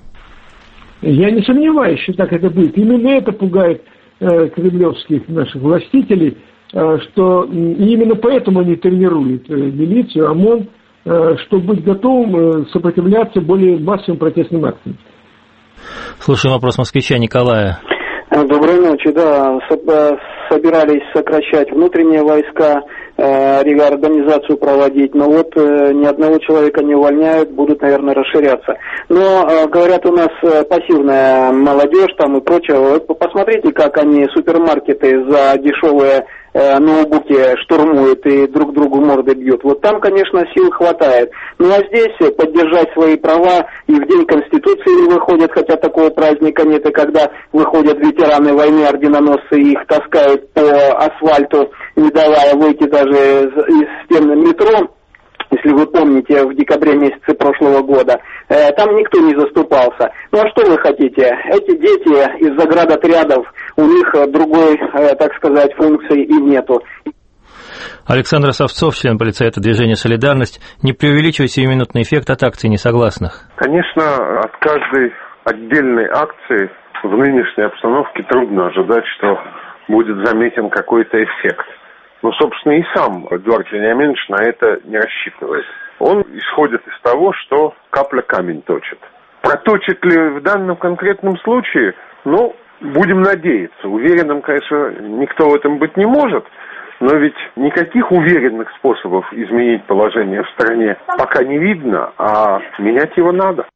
Я не сомневаюсь, что так это будет. Именно это пугает кремлевских наших властителей, что именно поэтому они тренируют милицию, ОМОН, чтобы быть готовым сопротивляться более массовым протестным акциям. Слушаем вопрос москвича Николая. Доброй ночи. Да, собирались сокращать внутренние войска, реорганизацию проводить, но вот ни одного человека не увольняют, будут, наверное, расширяться. Но, говорят, у нас пассивная молодежь там и прочее. Посмотрите, как они супермаркеты за дешевые ноутбуки штурмуют и друг другу морды бьют. Вот там, конечно, сил хватает. Ну а здесь поддержать свои права, и в День Конституции не выходят, хотя такого праздника нет, и когда выходят ветераны войны, орденоносцы, их таскают по асфальту, не давая выйти даже из стен метро. Если вы помните, в декабре месяце прошлого года, там никто не заступался. Ну а что вы хотите? Эти дети из заградотрядов, у них другой, так сказать, функции и нету. Александр Савцов, член полицейского движения «Солидарность». Не преувеличивая сиюминутный эффект от акций несогласных. Конечно, от каждой отдельной акции в нынешней обстановке трудно ожидать, что будет заметен какой-то эффект. Но, собственно, и сам Эдуард Вениаминович на это не рассчитывает. Он исходит из того, что капля камень точит. Проточит ли в данном конкретном случае? Ну, будем надеяться. Уверенным, конечно, никто в этом быть не может. Но ведь никаких уверенных способов изменить положение в стране пока не видно, а менять его надо.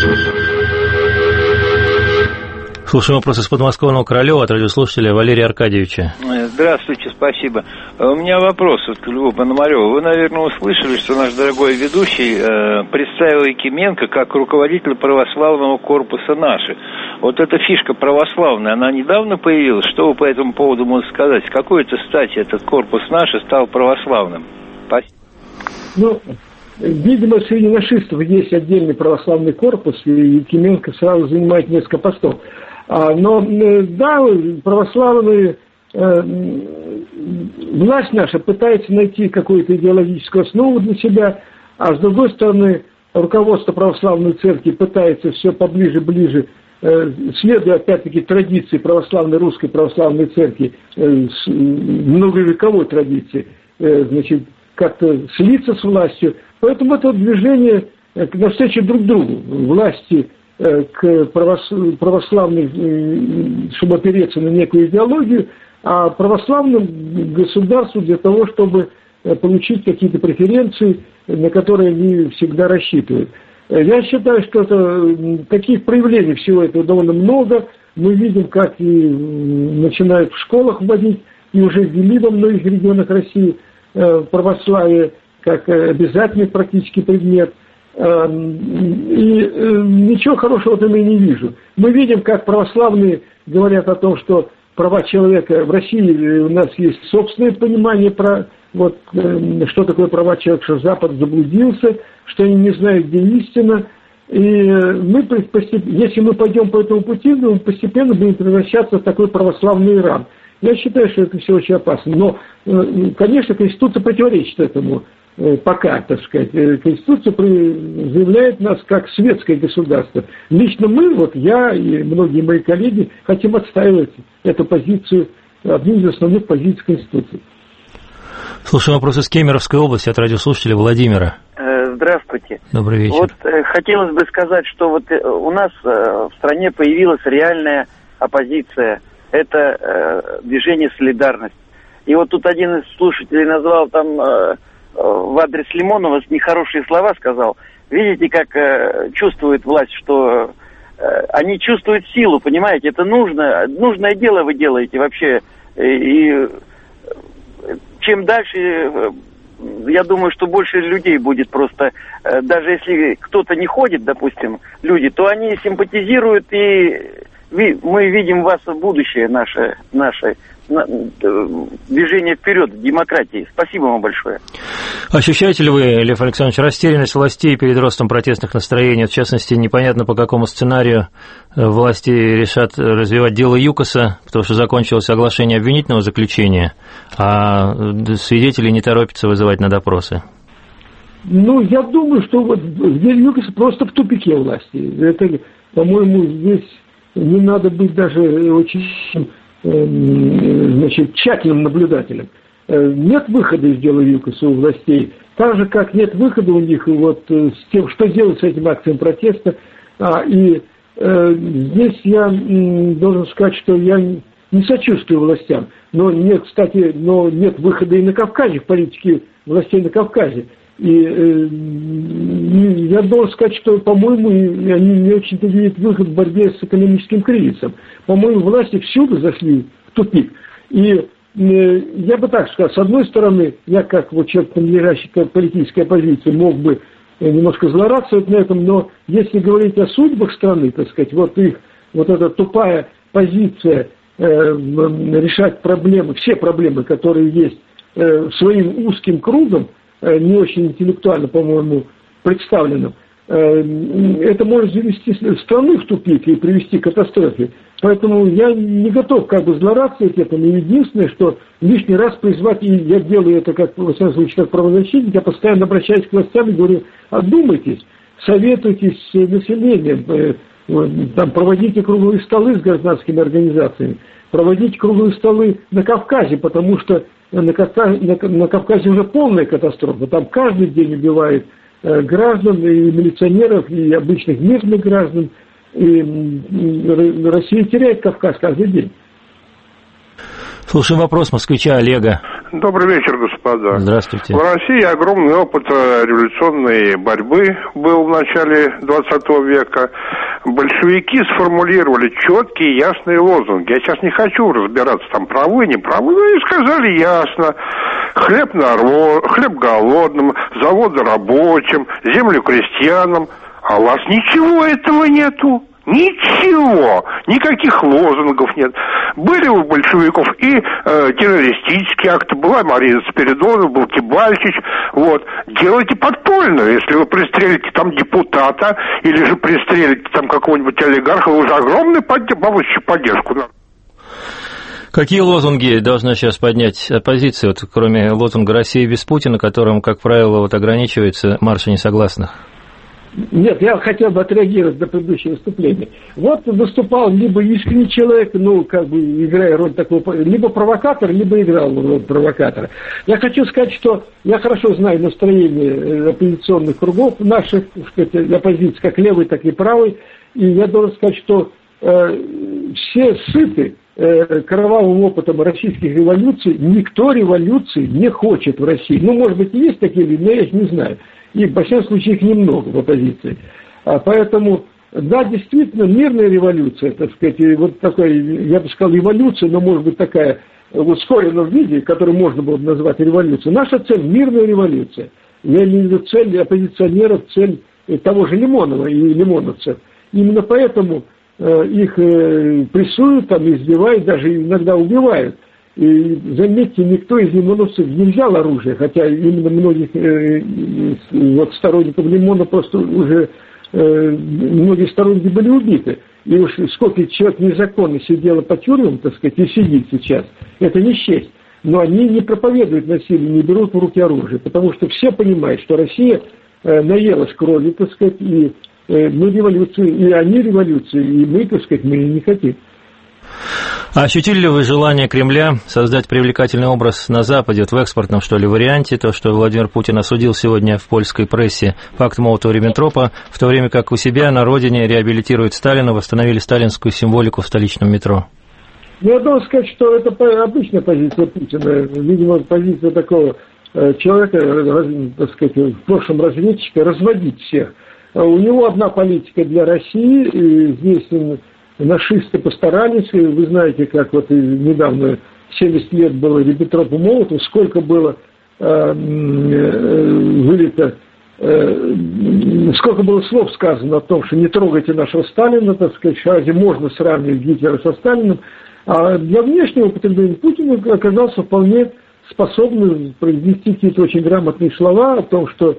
Слушаем вопрос из подмосковного Королева от радиослушателя Валерия Аркадьевича. Здравствуйте, спасибо. У меня вопрос к Льву Пономареву. Вы, наверное, услышали, что наш дорогой ведущий представил Якименко как руководитель православного корпуса «Наши». Вот эта фишка православная, она недавно появилась. Что вы по этому поводу можете сказать? С какой-то стати этот корпус «Наши» стал православным? Спасибо. Ну, видимо, среди нашистов есть отдельный православный корпус, и Якименко сразу занимает несколько постов. Но, да, православные, власть наша пытается найти какую-то идеологическую основу для себя, а с другой стороны, руководство православной церкви пытается все поближе, следуя опять-таки традиции православной русской православной церкви, многовековой традиции, значит, как-то слиться с властью. Поэтому это движение навстречу друг другу, власти к православной, чтобы опереться на некую идеологию, а православному государству для того, чтобы получить какие-то преференции, на которые они всегда рассчитывают. Я считаю, что таких проявлений всего этого довольно много. Мы видим, как и начинают в школах вводить, и уже ввели во многих регионах России православие как обязательный практический предмет. И ничего хорошего в этом я не вижу. Мы видим, как православные говорят о том, что права человека в России, у нас есть собственное понимание про что такое права человека, что Запад заблудился, что они не знают, где истина. И мы, если мы пойдем по этому пути, мы постепенно будем превращаться в такой православный Иран. Я считаю, что это все очень опасно. Но, конечно, Конституция противоречит этому. Пока, так сказать, Конституция заявляет нас как светское государство. Лично мы, я и многие мои коллеги, хотим отстаивать эту позицию, одну из основных позиций Конституции. Слушаем вопрос из Кемеровской области от радиослушателя Владимира. Здравствуйте. Добрый вечер. Хотелось бы сказать, что у нас в стране появилась реальная оппозиция. Это движение «Солидарность». И тут один из слушателей назвал в адрес Лимонова нехорошие слова сказал. Видите, как чувствует власть, что они чувствуют силу, понимаете? Это нужное дело вы делаете вообще. И чем дальше, я думаю, что больше людей будет просто. Даже если кто-то не ходит, допустим, люди, то они симпатизируют, и мы видим в вас будущее наше движение вперед в демократии. Спасибо вам большое. Ощущаете ли вы, Лев Александрович, растерянность властей перед ростом протестных настроений? В частности, непонятно, по какому сценарию власти решат развивать дело ЮКОСа, потому что закончилось оглашение обвинительного заключения, а свидетелей не торопятся вызывать на допросы. Я думаю, что дело ЮКОСа просто в тупике власти. Это, по-моему, здесь не надо быть даже очень тщательным наблюдателем. Нет выхода из дела ЮКОСа у властей. Так же, как нет выхода у них с тем, что делать с этим акцией протеста. Здесь я должен сказать, что я не сочувствую властям. Но нет выхода и на Кавказе, в политике властей на Кавказе. И я должен сказать, что, по-моему, они не очень-то видят выход в борьбе с экономическим кризисом. По-моему, власти всюду зашли в тупик. И я бы так сказал, с одной стороны, я как человек, принадлежащий к политической оппозиции, мог бы немножко злорадствовать на этом, но если говорить о судьбах страны, так сказать, эта тупая позиция решать проблемы, все проблемы, которые есть, своим узким кругом, не очень интеллектуально, по-моему, представленным, это может завести страну в тупик и привести к катастрофе. Поэтому я не готов злорадствовать этому. И единственное, что лишний раз призвать, и я делаю это как правозащитник, я постоянно обращаюсь к властям и говорю: одумайтесь, советуйтесь с населением, проводите круглые столы с гражданскими организациями, проводите круглые столы на Кавказе, потому что на Кавказе уже полная катастрофа. Там каждый день убивают граждан, и милиционеров, и обычных мирных граждан. И Россия теряет Кавказ каждый день. Слушаем вопрос москвича Олега. Добрый вечер, господа. Здравствуйте. В России огромный опыт революционной борьбы был в начале 20 века. Большевики сформулировали четкие и ясные лозунги. Я сейчас не хочу разбираться, там правы, не правы, но и сказали ясно. Хлеб голодным, заводы рабочим, землю крестьянам. А у вас ничего этого нету. Ничего, никаких лозунгов нет. Были у большевиков и террористические акты, была Марина Спиридонова, был Кибальчич. Вот. Делайте подпольно. Если вы пристрелите там депутата или же пристрелите там какого-нибудь олигарха, вы уже огромную получите поддержку. Какие лозунги должна сейчас поднять оппозиция, вот, кроме лозунга «Россия без Путина», которым, как правило, вот, ограничивается маршем несогласных? Нет, я хотел бы отреагировать на предыдущее выступление. Вот выступал либо искренний человек, ну, как бы играя роль такого, либо провокатор, либо играл роль провокатора. Я хочу сказать, что я хорошо знаю настроение оппозиционных кругов, наших, так сказать, оппозиции, как левой, так и правой, и я должен сказать, что все сыты кровавым опытом российских революций, никто революции не хочет в России. Ну, может быть, и есть такие люди, но я их не знаю. И, во всяком случае, их немного в оппозиции. Поэтому, да, действительно, мирная революция, так сказать, вот такая, я бы сказал, эволюция, но, может быть, такая в ускоренном виде, которую можно было бы назвать революцией. Наша цель – мирная революция. Я имею в виду цель оппозиционеров, цель того же Лимонова и лимоновцев. Именно поэтому их прессуют, там, избивают, даже иногда убивают. И, заметьте, никто из лимоновцев не взял оружие, хотя именно многих вот, сторонников Лимона просто уже многие сторонники были убиты. И уж сколько человек незаконно сидело по тюрьмам, так сказать, и сидит сейчас, это не счесть. Но они не проповедуют насилие, не берут в руки оружие, потому что все понимают, что Россия наелась крови, так сказать, и мы революцию, и они революцию, и мы, так сказать, мы не хотим. А ощутили ли вы желание Кремля создать привлекательный образ на Западе, вот в экспортном, что ли, варианте, то, что Владимир Путин осудил сегодня в польской прессе факт Молотова-Риббентропа, в то время как у себя на родине реабилитируют Сталина, восстановили сталинскую символику в столичном метро? Я должен сказать, что это обычная позиция Путина, видимо, позиция такого человека, так сказать, в прошлом разведчика, разводить всех. У него одна политика для России, и здесь нашисты постарались, вы знаете, как вот недавно 70 лет было Риббентропу Молотову, сколько было вылито, сколько было слов сказано о том, что не трогайте нашего Сталина, так сказать, разве можно сравнивать Гитлера со Сталином, а для внешнего употребления Путин оказался вполне способным произнести какие-то очень грамотные слова о том, что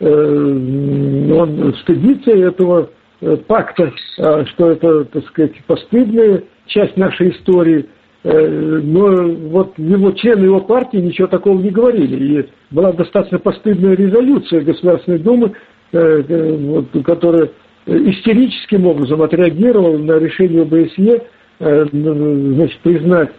он стыдится этого пакта, что это, так сказать, постыдная часть нашей истории, но вот его члены его партии ничего такого не говорили. И была достаточно постыдная резолюция Государственной Думы, которая истерическим образом отреагировала на решение ОБСЕ, значит, признать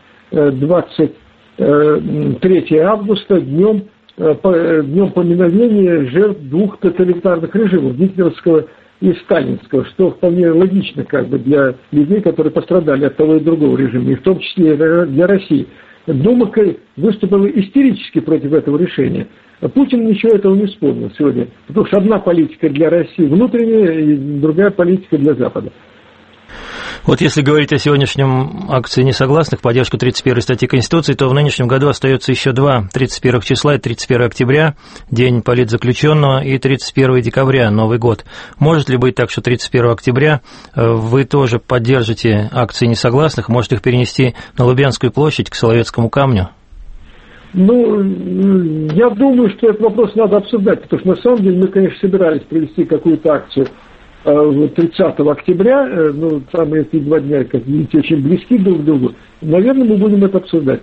23 августа днем поминовения жертв двух тоталитарных режимов, гитлеровского и сталинского, что вполне логично как бы для людей, которые пострадали от того и другого режима, и в том числе для России. Дума выступила истерически против этого решения. А Путин ничего этого не вспомнил сегодня, потому что одна политика для России внутренняя и другая политика для Запада. Вот если говорить о сегодняшнем акции несогласных в поддержку 31 статьи Конституции, то в нынешнем году остается еще два: 31 числа и 31 октября, день политзаключенного, и 31 декабря, Новый год. Может ли быть так, что 31 октября вы тоже поддержите акции несогласных, может их перенести на Лубянскую площадь, к Соловецкому камню? Ну, я думаю, что этот вопрос надо обсуждать, потому что на самом деле мы, конечно, собирались провести какую-то акцию 30 октября, ну, там эти 2 дня, как видите, очень близки друг к другу. Наверное, мы будем это обсуждать.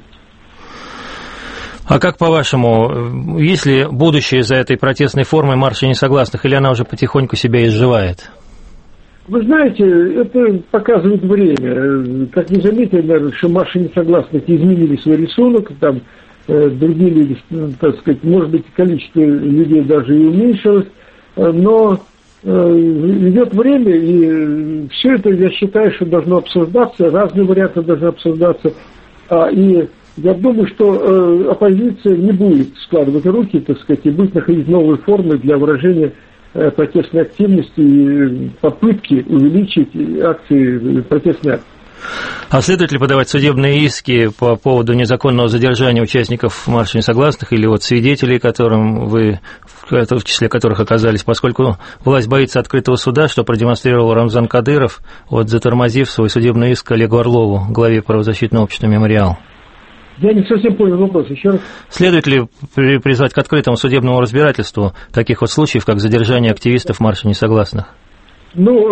А как по-вашему, есть ли будущее за этой протестной формой марша несогласных, или она уже потихоньку себя изживает? Вы знаете, это показывает время. Как вы заметили, наверное, что марши несогласных изменили свой рисунок, там другие люди, так сказать, может быть, количество людей даже и уменьшилось, но идет время, и все это, я считаю, что должно обсуждаться, разные варианты должны обсуждаться, и Я думаю, что оппозиция не будет складывать руки, так сказать, и будет находить новые формы для выражения протестной активности и попытки увеличить акции, протестные акции. А следует ли подавать судебные иски по поводу незаконного задержания участников марша несогласных или вот свидетелей, которым вы, в числе которых оказались, поскольку власть боится открытого суда, что продемонстрировал Рамзан Кадыров, вот затормозив свой судебный иск Олегу Орлову, главе правозащитного общества «Мемориал»? Я не совсем понял вопрос, еще раз. Следует ли призвать к открытому судебному разбирательству таких вот случаев, как задержание активистов марша несогласных? Ну,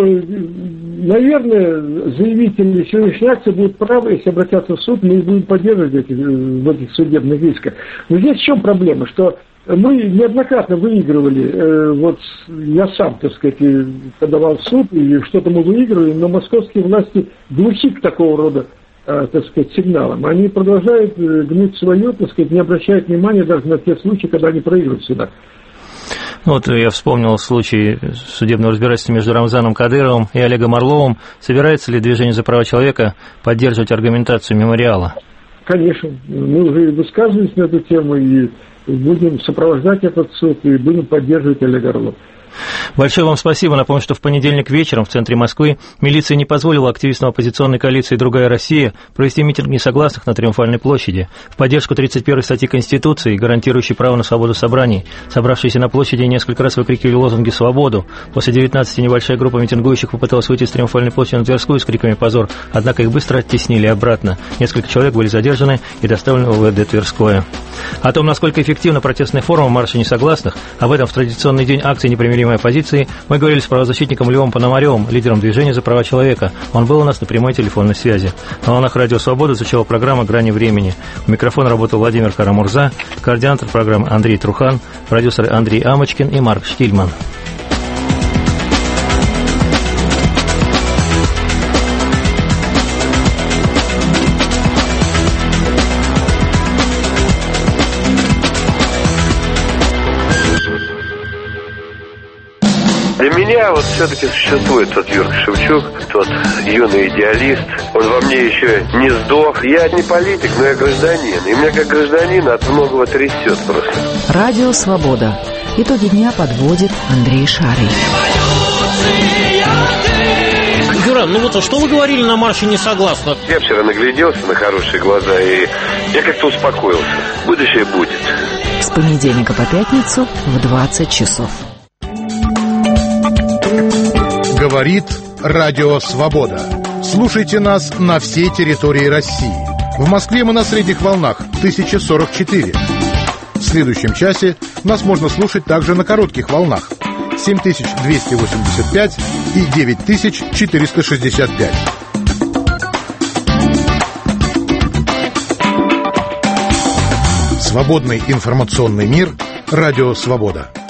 наверное, заявители сегодняшней акции будут правы, если обратятся в суд, мы их будем поддерживать в этих судебных исках. Но здесь в чем проблема, что мы неоднократно выигрывали, вот я сам, так сказать, подавал в суд, и что-то мы выигрывали, но московские власти глухи к такого рода, так сказать, сигналам. Они продолжают гнуть свое, так сказать, не обращают внимания даже на те случаи, когда они проигрывают в судах. Вот я вспомнил случай судебного разбирательства между Рамзаном Кадыровым и Олегом Орловым. Собирается ли движение за права человека поддерживать аргументацию «Мемориала»? Конечно. Мы уже высказывались на эту тему и будем сопровождать этот суд и будем поддерживать Олега Орлова. Большое вам спасибо. Напомню, что в понедельник вечером в центре Москвы милиция не позволила активистам оппозиционной коалиции «Другая Россия» провести митинг несогласных на Триумфальной площади в поддержку 31-й статьи Конституции, гарантирующей право на свободу собраний. Собравшиеся на площади несколько раз выкрикивали лозунги «Свободу». После 19 небольшая группа митингующих попыталась выйти с Триумфальной площади на Тверскую с криками «Позор», однако их быстро оттеснили обратно. Несколько человек были задержаны и доставлены в УВД Тверское. О том, насколько эффективна протестная форма марша несогласных, об этом в традиционный день акции «Непримиримой оппозиции» мы говорили с правозащитником Львом Пономаревым, лидером движения за права человека. Он был у нас на прямой телефонной связи. На волнах Радио Свобода звучала программа «Грани времени». У микрофона работал Владимир Карамурза, координатор программы Андрей Трухан, продюсеры Андрей Амочкин и Марк Штильман. Для меня вот все-таки существует тот Юрка Шевчук, тот юный идеалист. Он во мне еще не сдох. Я не политик, но я гражданин. И меня как гражданина от многого трясет просто. Радио «Свобода». Итоги дня подводит Андрей Шарий. Юра, ну вот что вы говорили на марше несогласных? Я вчера нагляделся на хорошие глаза, и я как-то успокоился. Будущее будет. С понедельника по пятницу в 20 часов. Говорит Радио Свобода. Слушайте нас на всей территории России. В Москве мы на средних волнах 1044. В следующем часе нас можно слушать также на коротких волнах 7285 и 9465. Свободный информационный мир. Радио Свобода.